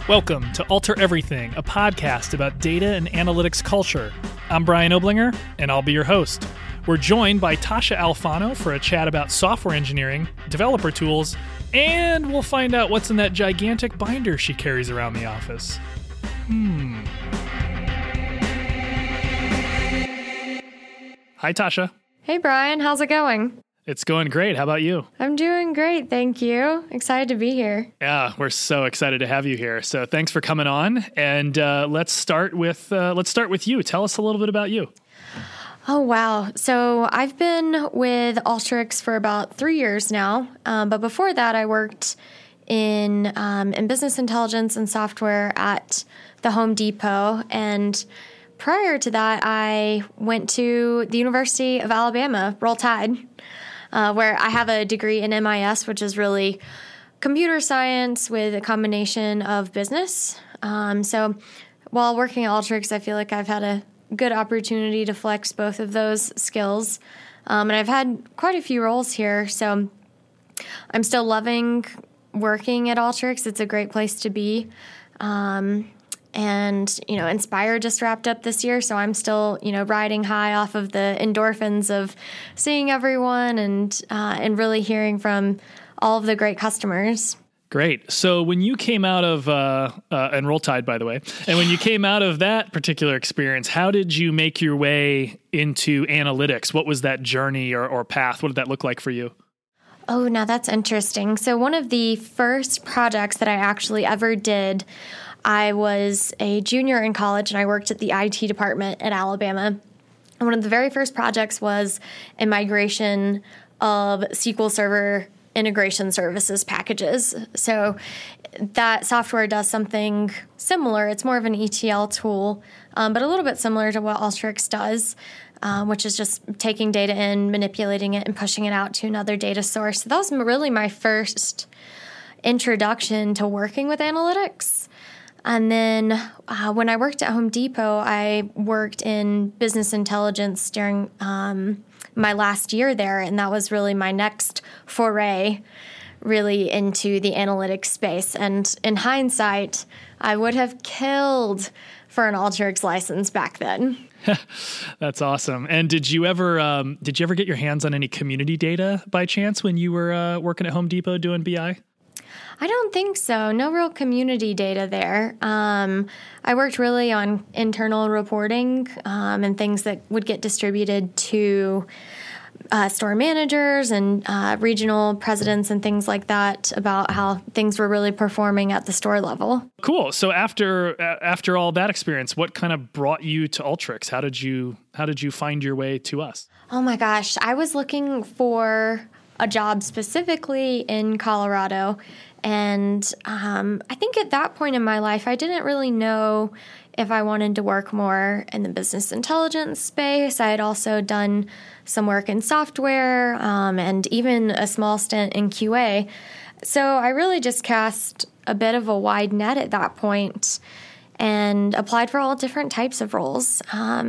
Welcome to Alter Everything, a podcast about data and analytics culture. I'm Brian Oblinger, and I'll be your host. We're joined by Tasha Alfano for a chat about software engineering, developer tools, and we'll find out what's in that gigantic binder she carries around the office. Hi, Tasha. Hey, Brian. How's it going? It's going great. How about you? I'm doing great, thank you. Excited to be here. Yeah, we're so excited to have you here. So thanks for coming on. And let's start with you. Tell us a little bit about you. Oh, wow. So I've been with Alteryx for about 3 years now. But before that, I worked in business intelligence and software at the Home Depot. And prior to that, I went to the University of Alabama, Roll Tide, where I have a degree in MIS, which is really computer science with a combination of business. So while working at Alteryx, I feel like I've had a good opportunity to flex both of those skills. And I've had quite a few roles here, so I'm still loving working at Alteryx. It's a great place to be. And, Inspire just wrapped up this year, so I'm still, riding high off of the endorphins of seeing everyone and really hearing from all of the great customers. Great. So when you came out of, and Roll Tide, by the way, and when you came out of that particular experience, how did you make your way into analytics? What was that journey or path? What did that look like for you? Oh, now that's interesting. So one of the first projects that I actually ever did, I was a junior in college and I worked at the IT department at Alabama. And one of the very first projects was a migration of SQL Server integration services packages. So that software does something similar. It's more of an ETL tool, but a little bit similar to what Alteryx does, which is just taking data in, manipulating it, and pushing it out to another data source. So that was really my first introduction to working with analytics. And then when I worked at Home Depot, I worked in business intelligence during my last year there, and that was really my next foray really into the analytics space. And in hindsight, I would have killed for an Alteryx license back then. That's awesome. And did you ever get your hands on any community data by chance when you were working at Home Depot doing BI? I don't think so. No real community data there. I worked really on internal reporting and things that would get distributed to store managers and regional presidents and things like that about how things were really performing at the store level. Cool. So after all that experience, what kind of brought you to Alteryx? How did you find your way to us? Oh my gosh, I was looking for a job specifically in Colorado. And I think at that point in my life, I didn't really know if I wanted to work more in the business intelligence space. I had also done some work in software and even a small stint in QA. So I really just cast a bit of a wide net at that point and applied for all different types of roles.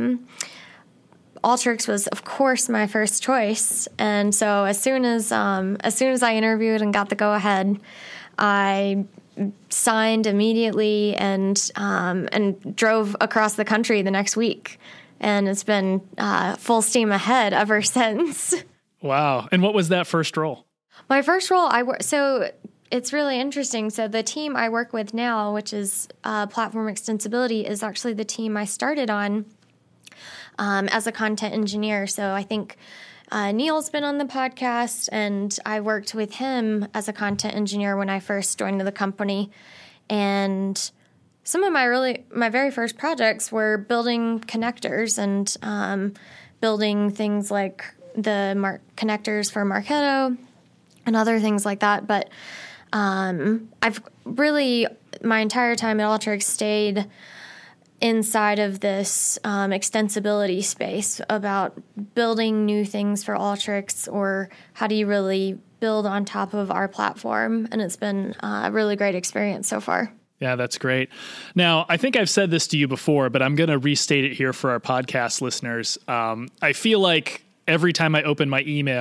Alteryx was, of course, my first choice. And so as soon as I interviewed and got the go-ahead, I signed immediately and drove across the country the next week. And it's been full steam ahead ever since. Wow. And what was that first role? My first role, so it's really interesting. So the team I work with now, which is Platform Extensibility, is actually the team I started on as a content engineer. So I think Neil's been on the podcast, and I worked with him as a content engineer when I first joined the company. And some of my very first projects were building connectors and building things like the connectors for Marketo and other things like that. But I've really, my entire time at Alteryx, stayed inside of this extensibility space about building new things for Alteryx, or how do you really build on top of our platform. And it's been a really great experience so far. Yeah, that's great. Now, I think I've said this to you before, but I'm going to restate it here for our podcast listeners. I feel like every time I open my email,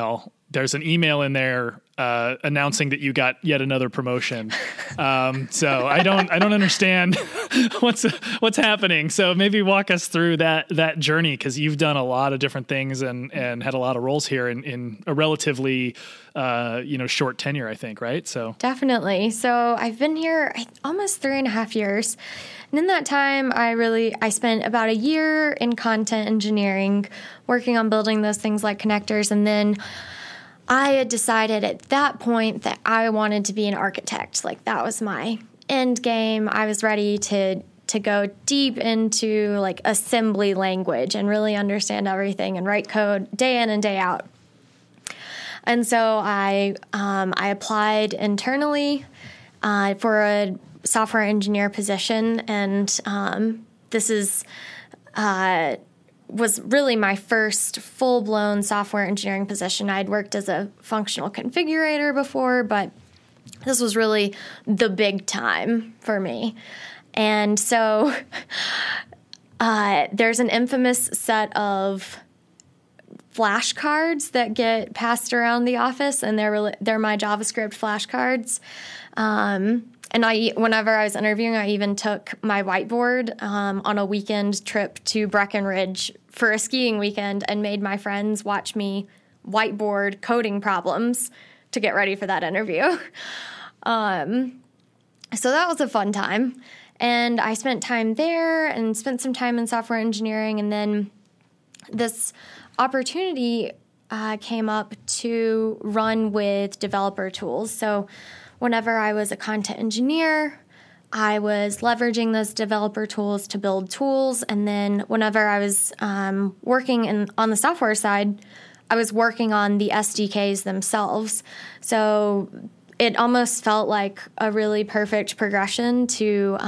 there's an email in there announcing that you got yet another promotion. So I don't understand what's happening. So maybe walk us through that journey, because you've done a lot of different things and had a lot of roles here in a relatively short tenure, I think, right? So definitely. So I've been here almost 3.5 years. And in that time, I spent about a year in content engineering, working on building those things like connectors. And then I had decided at that point that I wanted to be an architect. Like, that was my end game. I was ready to go deep into like assembly language and really understand everything and write code day in and day out. And so I applied internally for a software engineer position, and this was really my first full-blown software engineering position. I'd worked as a functional configurator before, but this was really the big time for me. And so there's an infamous set of flashcards that get passed around the office, and they're my JavaScript flashcards. And whenever I was interviewing, I even took my whiteboard on a weekend trip to Breckenridge for a skiing weekend and made my friends watch me whiteboard coding problems to get ready for that interview. So that was a fun time. And I spent time there and spent some time in software engineering. And then this opportunity came up to run with developer tools. So whenever I was a content engineer, I was leveraging those developer tools to build tools. And then whenever I was working on the software side, I was working on the SDKs themselves. So it almost felt like a really perfect progression to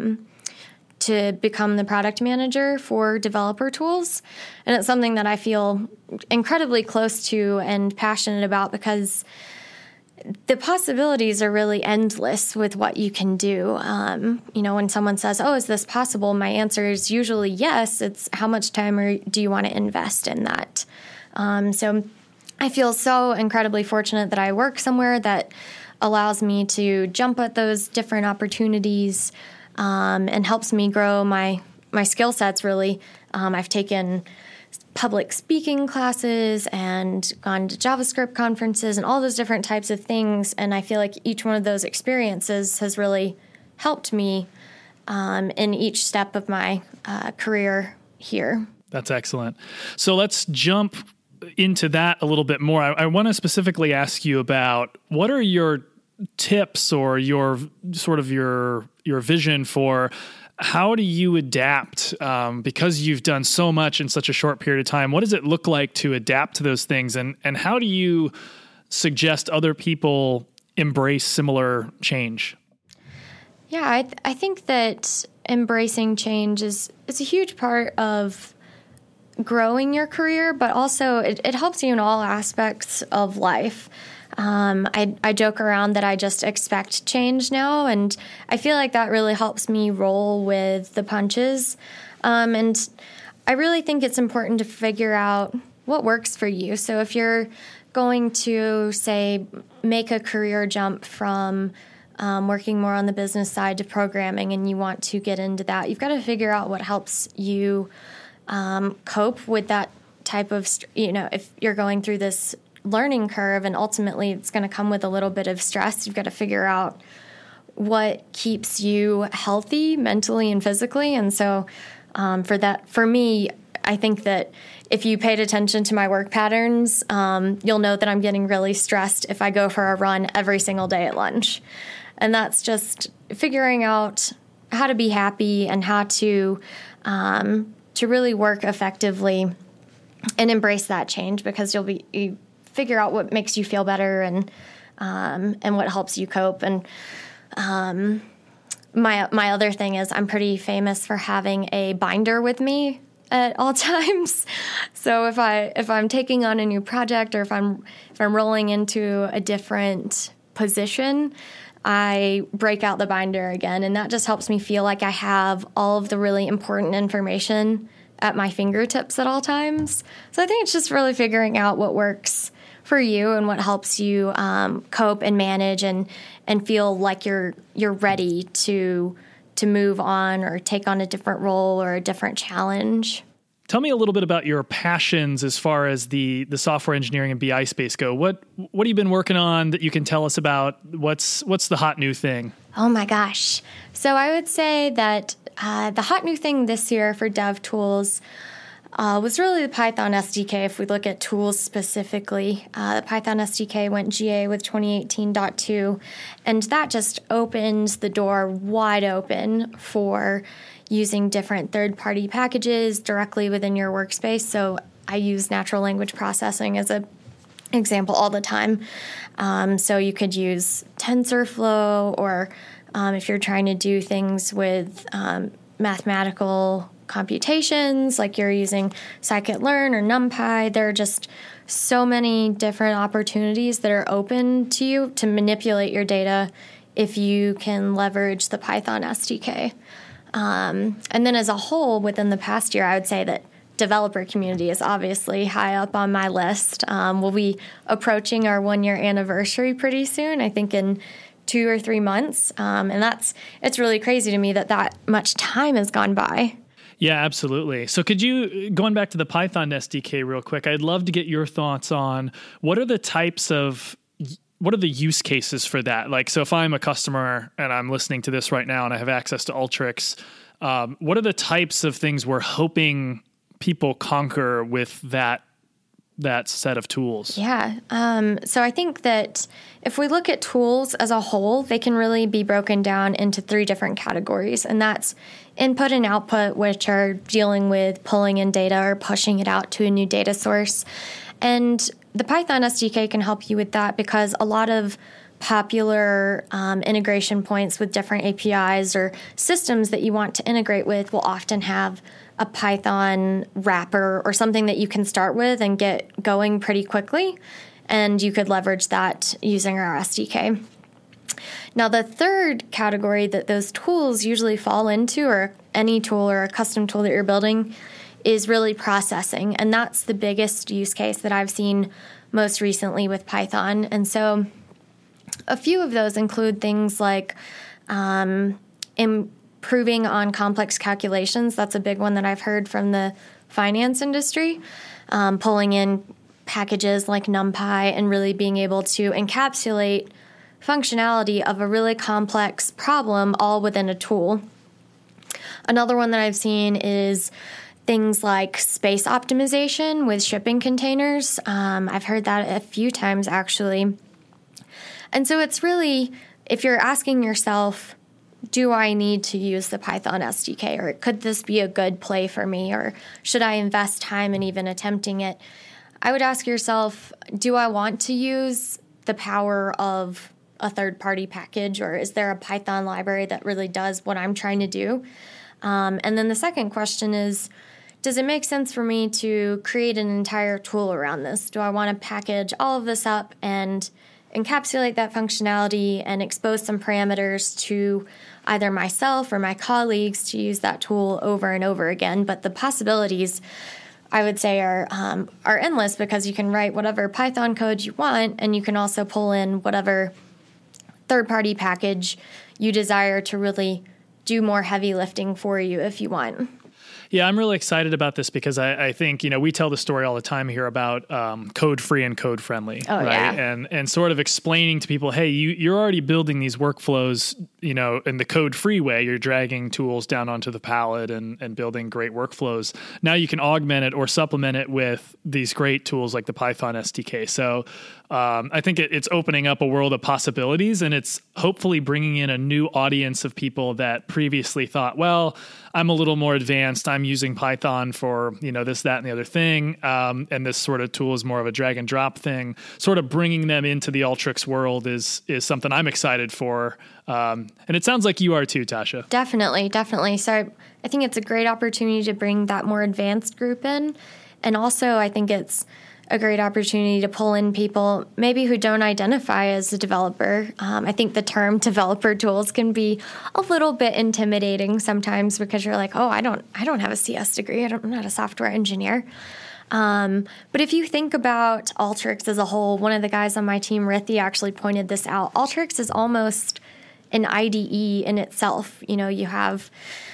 become the product manager for developer tools. And it's something that I feel incredibly close to and passionate about, because the possibilities are really endless with what you can do. When someone says, "Oh, is this possible?" my answer is usually yes. It's how much time do you want to invest in that? So I feel so incredibly fortunate that I work somewhere that allows me to jump at those different opportunities and helps me grow my skill sets, really. I've taken public speaking classes and gone to JavaScript conferences and all those different types of things. And I feel like each one of those experiences has really helped me in each step of my career here. That's excellent. So let's jump into that a little bit more. I want to specifically ask you about what are your tips or your vision for how do you adapt, because you've done so much in such a short period of time? What does it look like to adapt to those things? And how do you suggest other people embrace similar change? Yeah, I think that embracing change is a huge part of growing your career, but also it helps you in all aspects of life. I joke around that I just expect change now, and I feel like that really helps me roll with the punches. And I really think it's important to figure out what works for you. So if you're going to, say, make a career jump from working more on the business side to programming, and you want to get into that, you've got to figure out what helps you cope with that type of, if you're going through this learning curve and ultimately it's going to come with a little bit of stress, you've got to figure out what keeps you healthy mentally and physically. And so for me, I think that if you paid attention to my work patterns, you'll know that I'm getting really stressed if I go for a run every single day at lunch. And that's just figuring out how to be happy and how to really work effectively and embrace that change, because you figure out what makes you feel better and what helps you cope. And my other thing is I'm pretty famous for having a binder with me at all times. So if I'm taking on a new project, or if I'm rolling into a different position, I break out the binder again, and that just helps me feel like I have all of the really important information at my fingertips at all times. So I think it's just really figuring out what works for you and what helps you cope and manage and feel like you're ready to move on or take on a different role or a different challenge. Tell me a little bit about your passions as far as the software engineering and BI space go. What have you been working on that you can tell us about? What's the hot new thing? Oh my gosh. So I would say that the hot new thing this year for DevTools was really the Python SDK. If we look at tools specifically, the Python SDK went GA with 2018.2, and that just opens the door wide open for using different third-party packages directly within your workspace. So I use natural language processing as an example all the time. So you could use TensorFlow, or if you're trying to do things with mathematical computations, like you're using scikit-learn or NumPy, there are just so many different opportunities that are open to you to manipulate your data if you can leverage the Python SDK. And then as a whole, within the past year, I would say that developer community is obviously high up on my list. We'll be approaching our 1-year anniversary pretty soon, I think in 2 or 3 months. And it's really crazy to me that much time has gone by. Yeah, absolutely. So could you, going back to the Python SDK real quick, I'd love to get your thoughts on what are the use cases for that? Like, so if I'm a customer and I'm listening to this right now and I have access to Alteryx, what are the types of things we're hoping people conquer with that set of tools? Yeah. So I think that if we look at tools as a whole, they can really be broken down into 3 different categories. And that's input and output, which are dealing with pulling in data or pushing it out to a new data source. And the Python SDK can help you with that because a lot of popular integration points with different APIs or systems that you want to integrate with will often have a Python wrapper or something that you can start with and get going pretty quickly. And you could leverage that using our SDK. Now, the third category that those tools usually fall into, or any tool or a custom tool that you're building, is really processing. And that's the biggest use case that I've seen most recently with Python. And so a few of those include things like improving on complex calculations. That's a big one that I've heard from the finance industry, pulling in packages like NumPy and really being able to encapsulate functionality of a really complex problem all within a tool. Another one that I've seen is things like space optimization with shipping containers. I've heard that a few times, actually. And so it's really, if you're asking yourself, do I need to use the Python SDK, or could this be a good play for me, or should I invest time in even attempting it? I would ask yourself, do I want to use the power of a third-party package, or is there a Python library that really does what I'm trying to do? And then the second question is, does it make sense for me to create an entire tool around this? Do I want to package all of this up and encapsulate that functionality and expose some parameters to either myself or my colleagues to use that tool over and over again? But the possibilities, I would say, are endless, because you can write whatever Python code you want, and you can also pull in whatever third-party package you desire to really do more heavy lifting for you if you want. Yeah, I'm really excited about this because I think, we tell the story all the time here about code-free and code-friendly, right? Yeah. And sort of explaining to people, hey, you're already building these workflows, in the code-free way. You're dragging tools down onto the palette and building great workflows. Now you can augment it or supplement it with these great tools like the Python SDK. So I think it's opening up a world of possibilities, and it's hopefully bringing in a new audience of people that previously thought, well, I'm a little more advanced. I'm using Python for, this, that, and the other thing. And this sort of tool is more of a drag and drop thing. Sort of bringing them into the Alteryx world is something I'm excited for. And it sounds like you are too, Tasha. Definitely. So I think it's a great opportunity to bring that more advanced group in. And also, I think it's a great opportunity to pull in people maybe who don't identify as a developer. I think the term developer tools can be a little bit intimidating sometimes, because you're like, oh, I don't have a CS degree. I'm not a software engineer. But if you think about Alteryx as a whole, one of the guys on my team, Rithi, actually pointed this out. Alteryx is almost an IDE in itself. You have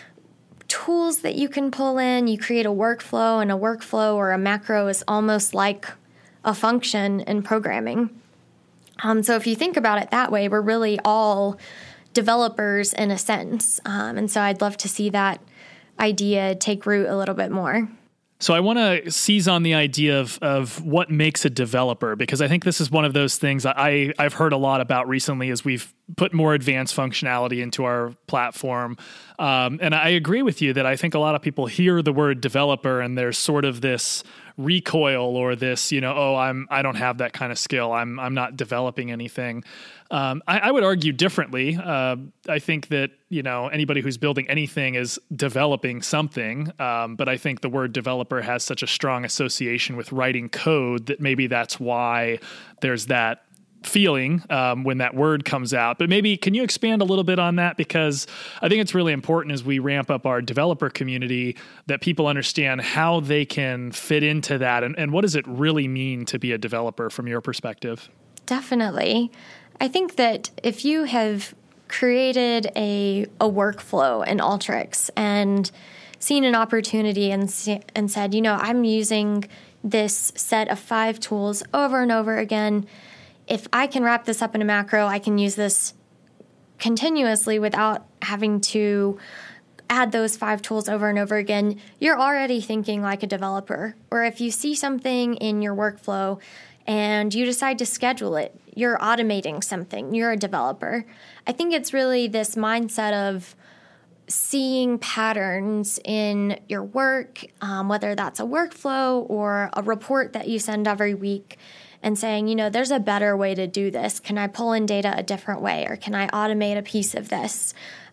tools that you can pull in, you create a workflow, and a workflow or a macro is almost like a function in programming. So if you think about it that way, we're really all developers in a sense. And so I'd love to see that idea take root a little bit more. So I want to seize on the idea of what makes a developer, because I think this is one of those things I've heard a lot about recently as we've put more advanced functionality into our platform. And I agree with you that I think a lot of people hear the word developer and there's sort of this recoil or this, I don't have that kind of skill. I'm not developing anything. I would argue differently. I think that, anybody who's building anything is developing something. But I think the word developer has such a strong association with writing code that maybe that's why there's that feeling when that word comes out. But maybe can you expand a little bit on that? Because I think it's really important as we ramp up our developer community that people understand how they can fit into that and what does it really mean to be a developer from your perspective? Definitely. I think that if you have created a workflow in Alteryx and seen an opportunity and said, I'm using this set of 5 tools over and over again. If I can wrap this up in a macro, I can use this continuously without having to add those 5 tools over and over again. You're already thinking like a developer. Or if you see something in your workflow and you decide to schedule it, you're automating something. You're a developer. I think it's really this mindset of seeing patterns in your work, whether that's a workflow or a report that you send every week, and saying, there's a better way to do this. Can I pull in data a different way, or can I automate a piece of this?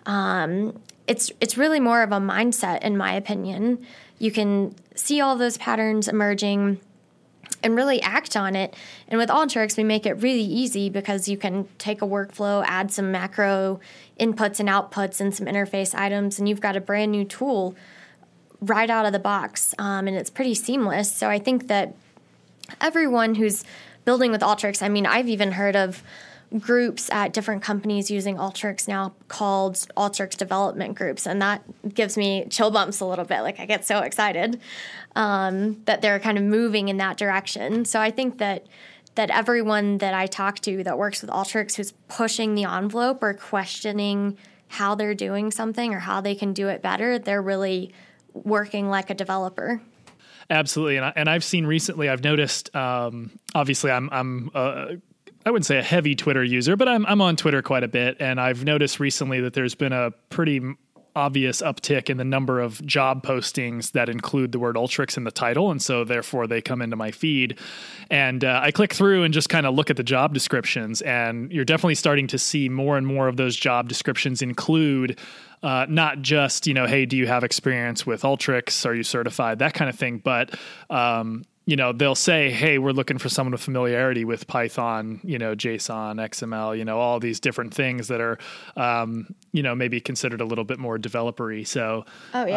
It's really more of a mindset, in my opinion. You can see all those patterns emerging and really act on it. And with Alteryx, we make it really easy because you can take a workflow, add some macro inputs and outputs and some interface items, and you've got a brand new tool right out of the box. And it's pretty seamless. So I think that everyone who's building with Alteryx, I've even heard of groups at different companies using Alteryx now called Alteryx development groups. And that gives me chill bumps a little bit. Like I get so excited that they're kind of moving in that direction. So I think that everyone that I talk to that works with Alteryx who's pushing the envelope or questioning how they're doing something or how they can do it better, they're really working like a developer. Absolutely. And I've seen recently, I've noticed, obviously I'm I wouldn't say a heavy Twitter user, but I'm on Twitter quite a bit. And I've noticed recently that there's been a pretty obvious uptick in the number of job postings that include the word Alteryx in the title. And so therefore they come into my feed and I click through and just kind of look at the job descriptions. And you're definitely starting to see more and more of those job descriptions include not just, hey, do you have experience with Alteryx? Are you certified? That kind of thing. But, they'll say, hey, we're looking for someone with familiarity with Python, JSON, XML, all these different things that are, maybe considered a little bit more developer-y. So,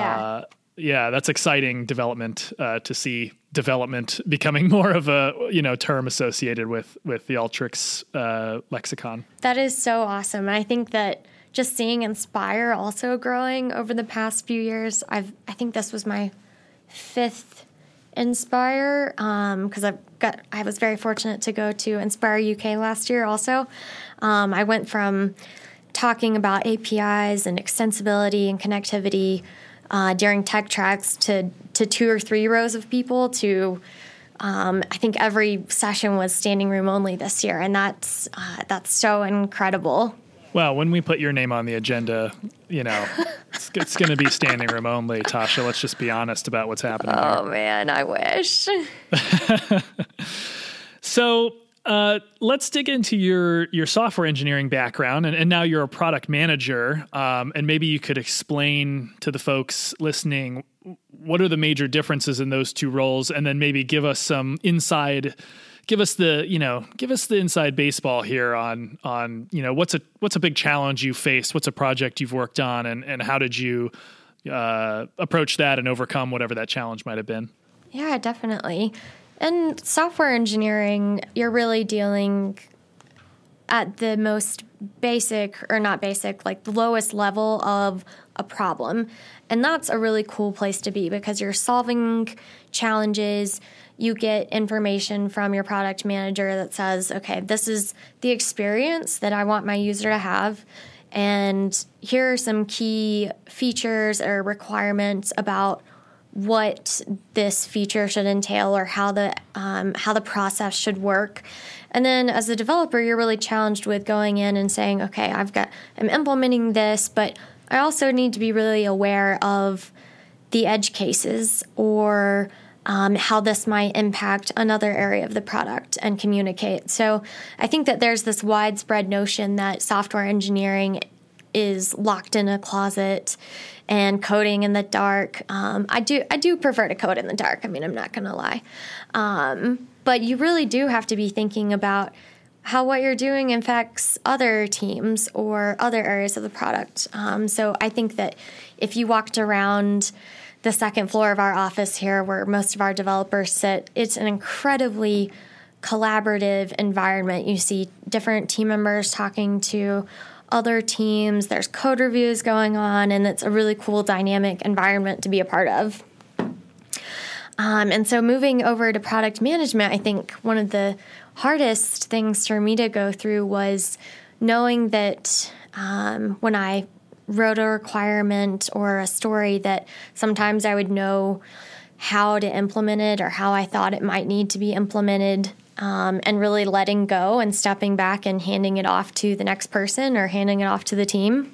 that's exciting development to see development becoming more of a, term associated with the Alteryx lexicon. That is so awesome. And I think that just seeing Inspire also growing over the past few years, I think this was my 5th Inspire, because I was very fortunate to go to Inspire UK last year also. I went from talking about APIs and extensibility and connectivity during tech tracks to 2 or 3 rows of people to I think every session was standing room only this year, and that's so incredible. Well, when we put your name on the agenda, it's going to be standing room only, Tasha. Let's just be honest about what's happening. Oh, man, I wish. So let's dig into your software engineering background, and now you're a product manager, and maybe you could explain to the folks listening what are the major differences in those two roles, and then maybe give us the inside baseball here on what's a big challenge you faced, what's a project you've worked on, and how did you approach that and overcome whatever that challenge might have been. Yeah, definitely. In software engineering, you're really dealing at the most basic, or not basic, like the lowest level of a problem. And that's a really cool place to be because you're solving challenges. You get information from your product manager that says, okay, this is the experience that I want my user to have. And here are some key features or requirements about what this feature should entail or how the process should work. And then as a developer, you're really challenged with going in and saying, okay, I'm implementing this, but I also need to be really aware of the edge cases or how this might impact another area of the product and communicate. So I think that there's this widespread notion that software engineering is locked in a closet and coding in the dark. I do prefer to code in the dark. I mean, I'm not going to lie. But you really do have to be thinking about how what you're doing affects other teams or other areas of the product. So I think that if you walked around the second floor of our office here where most of our developers sit, it's an incredibly collaborative environment. You see different team members talking to other teams, there's code reviews going on, and it's a really cool dynamic environment to be a part of. And so moving over to product management, I think one of the hardest things for me to go through was knowing that when I wrote a requirement or a story that sometimes I would know how to implement it or how I thought it might need to be implemented, and really letting go and stepping back and handing it off to the next person or handing it off to the team.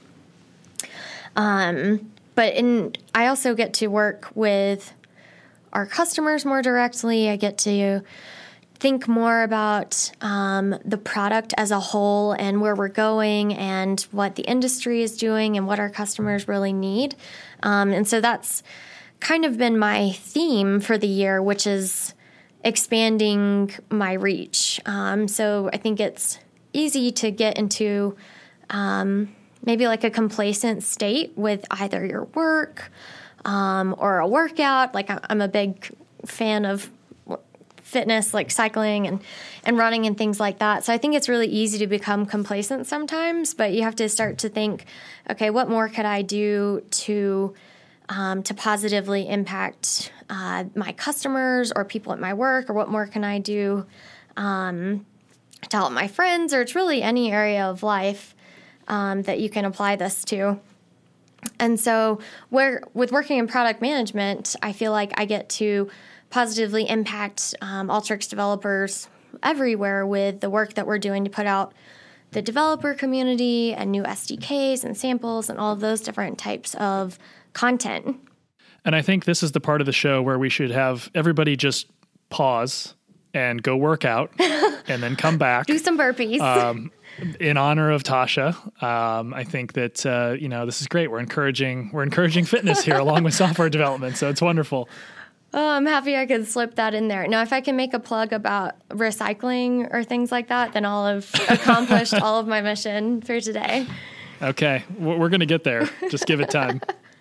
I also get to work with our customers more directly. I get to think more about the product as a whole and where we're going and what the industry is doing and what our customers really need. And so that's kind of been my theme for the year, which is expanding my reach. So I think it's easy to get into maybe like a complacent state with either your work or a workout. Like I'm a big fan of fitness, like cycling and running and things like that. So I think it's really easy to become complacent sometimes, but you have to start to think, okay, what more could I do to positively impact my customers or people at my work, or what more can I do to help my friends, or it's really any area of life that you can apply this to. And so with working in product management, I feel like I get to positively impact Alteryx developers everywhere with the work that we're doing to put out the developer community and new SDKs and samples and all of those different types of content. And I think this is the part of the show where we should have everybody just pause and go work out and then come back. Do some burpees. In honor of Tasha. I think that, this is great. We're encouraging fitness here along with software development. So it's wonderful. Oh, I'm happy I could slip that in there. Now, if I can make a plug about recycling or things like that, then I'll have accomplished all of my mission for today. Okay. We're going to get there. Just give it time.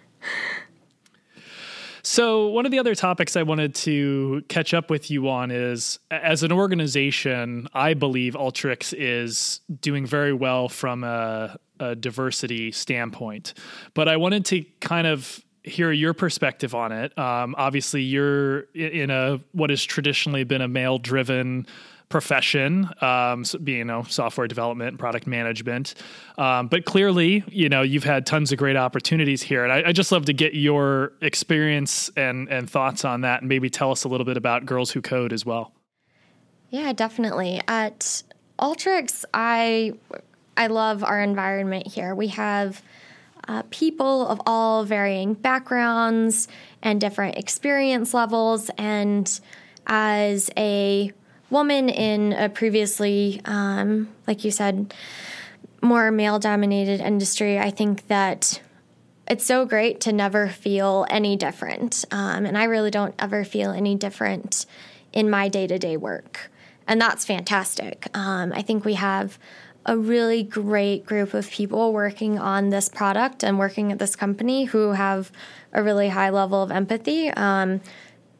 So one of the other topics I wanted to catch up with you on is, as an organization, I believe Alteryx is doing very well from a diversity standpoint. But I wanted to kind of hear your perspective on it. Obviously, you're in what has traditionally been a male-driven profession, being software development and product management. But clearly, you've had tons of great opportunities here. And I just love to get your experience and thoughts on that, and maybe tell us a little bit about Girls Who Code as well. Yeah, definitely. At Alteryx, I love our environment here. We have people of all varying backgrounds and different experience levels. And as a woman in a previously, like you said, more male-dominated industry, I think that it's so great to never feel any different. And I really don't ever feel any different in my day-to-day work. And that's fantastic. I think we have a really great group of people working on this product and working at this company who have a really high level of empathy. And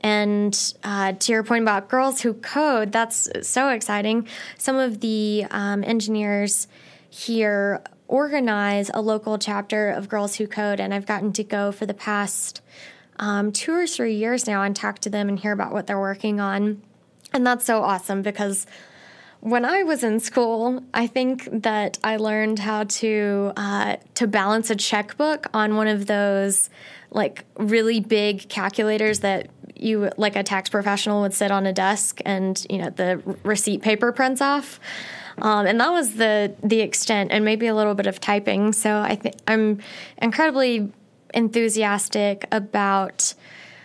And to your point about Girls Who Code, that's so exciting. Some of the engineers here organize a local chapter of Girls Who Code, and I've gotten to go for the past 2 or 3 years now and talk to them and hear about what they're working on. And that's so awesome because when I was in school, I think that I learned how to balance a checkbook on one of those like really big calculators that you, like a tax professional, would sit on a desk and, the receipt paper prints off. And that was the extent, and maybe a little bit of typing. So I think I'm incredibly enthusiastic about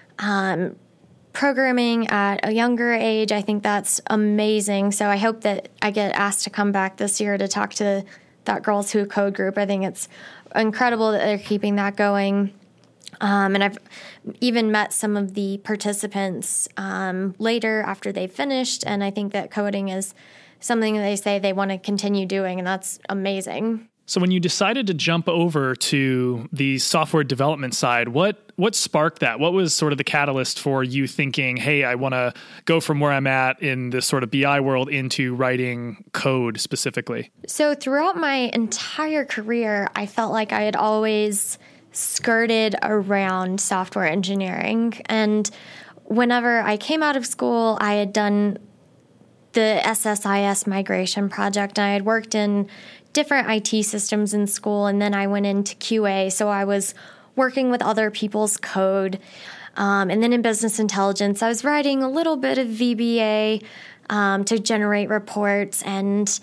programming at a younger age. I think that's amazing. So I hope that I get asked to come back this year to talk to that Girls Who Code group. I think it's incredible that they're keeping that going. And I've even met some of the participants later after they've finished, and I think that coding is something that they say they want to continue doing, and that's amazing. So when you decided to jump over to the software development side, what sparked that? What was sort of the catalyst for you thinking, hey, I want to go from where I'm at in this sort of BI world into writing code specifically? So throughout my entire career, I felt like I had always skirted around software engineering. And whenever I came out of school, I had done the SSIS migration project, and I had worked in different IT systems in school, and then I went into QA, so I was working with other people's code. And then in business intelligence, I was writing a little bit of VBA to generate reports, and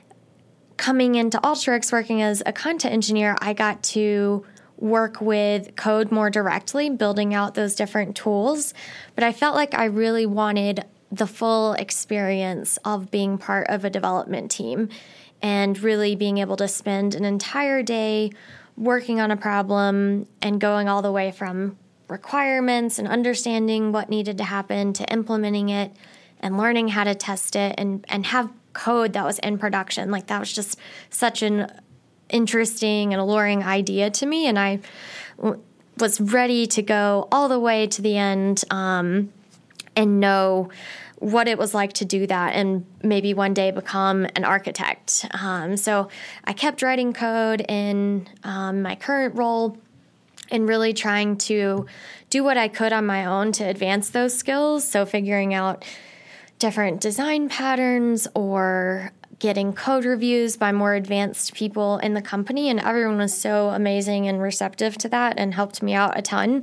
coming into Alteryx, working as a content engineer, I got to work with code more directly, building out those different tools. But I felt like I really wanted the full experience of being part of a development team and really being able to spend an entire day working on a problem and going all the way from requirements and understanding what needed to happen to implementing it and learning how to test it and have code that was in production. Like, that was just such an interesting and alluring idea to me, and I was ready to go all the way to the end and know what it was like to do that and maybe one day become an architect. So I kept writing code in my current role and really trying to do what I could on my own to advance those skills. So figuring out different design patterns or getting code reviews by more advanced people in the company. And everyone was so amazing and receptive to that and helped me out a ton.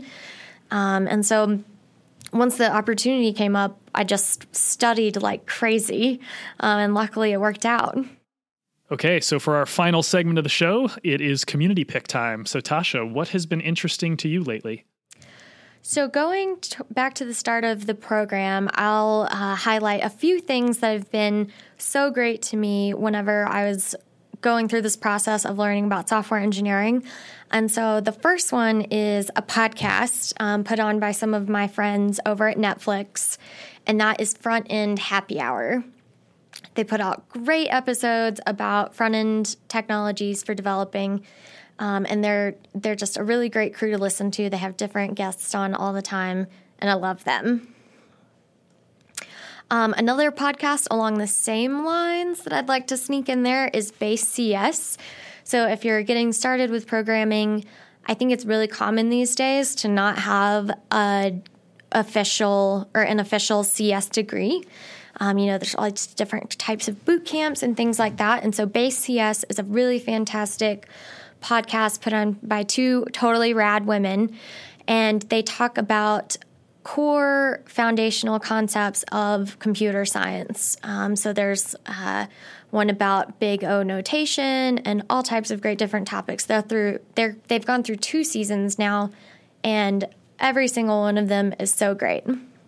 And so once the opportunity came up, I just studied like crazy, and luckily it worked out. Okay, so for our final segment of the show, it is community pick time. So Tasha, what has been interesting to you lately? So going back to the start of the program, I'll highlight a few things that have been so great to me whenever I was going through this process of learning about software engineering. And so the first one is a podcast put on by some of my friends over at Netflix, and that is Front End Happy Hour. They put out great episodes about front-end technologies for developing, and they're just a really great crew to listen to. They have different guests on all the time, and I love them. Another podcast along the same lines that I'd like to sneak in there is Base CS. So if you're getting started with programming, I think it's really common these days to not have an official CS degree. There's all these different types of boot camps and things like that. And so Base CS is a really fantastic podcast put on by two totally rad women. And they talk about core foundational concepts of computer science. So there's one about big O notation and all types of great different topics. They've gone through 2 seasons now, and every single one of them is so great.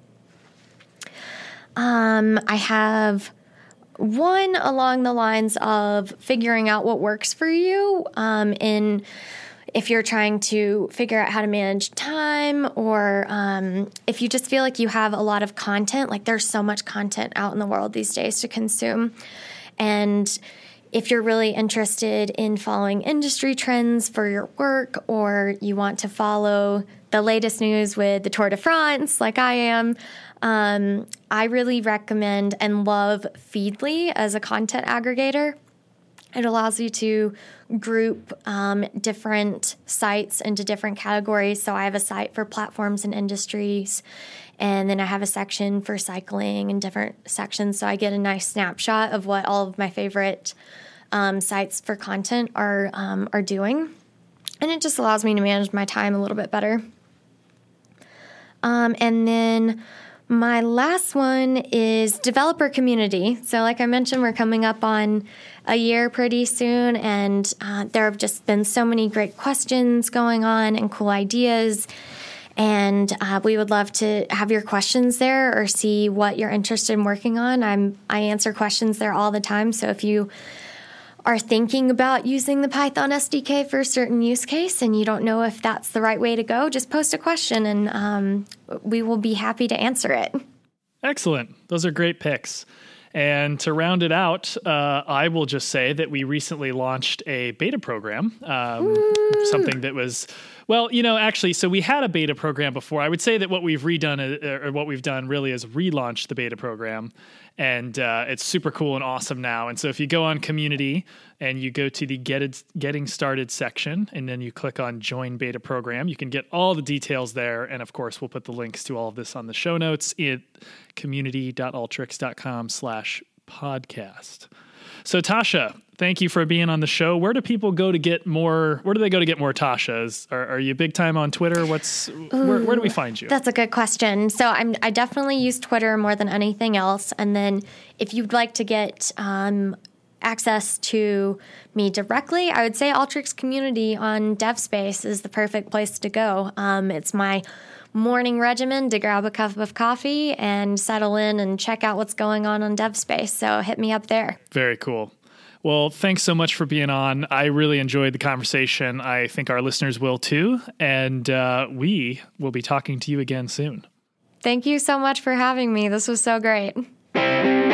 I have one along the lines of figuring out what works for you if you're trying to figure out how to manage time, or if you just feel like you have a lot of content. Like, there's so much content out in the world these days to consume. And if you're really interested in following industry trends for your work, or you want to follow the latest news with the Tour de France, like I am, I really recommend and love Feedly as a content aggregator. It allows you to group different sites into different categories. So I have a site for platforms and industries, and then I have a section for cycling and different sections. So I get a nice snapshot of what all of my favorite sites for content are doing. And it just allows me to manage my time a little bit better. And then my last one is developer community. So like I mentioned, we're coming up on a year pretty soon, and there have just been so many great questions going on and cool ideas. And we would love to have your questions there or see what you're interested in working on. I answer questions there all the time. So if you are thinking about using the Python SDK for a certain use case and you don't know if that's the right way to go, just post a question and we will be happy to answer it. Excellent. Those are great picks. And to round it out, I will just say that we recently launched a beta program, something that was, well, actually, so we had a beta program before. I would say that what we've redone or what we've done really is relaunch the beta program. And it's super cool and awesome now. And so if you go on community and you go to the getting started section, and then you click on join beta program, you can get all the details there. And of course, we'll put the links to all of this on the show notes at community.alteryx.com/podcast. So Tasha, thank you for being on the show. Where do people go to get more? Where do they go to get more Tashas? Are you big time on Twitter? Where do we find you? That's a good question. So I definitely use Twitter more than anything else. And then if you'd like to get access to me directly, I would say Alteryx community on DevSpace is the perfect place to go. It's my morning regimen to grab a cup of coffee and settle in and check out what's going on DevSpace. So hit me up there. Very cool. Well, thanks so much for being on. I really enjoyed the conversation. I think our listeners will too. And we will be talking to you again soon. Thank you so much for having me. This was so great.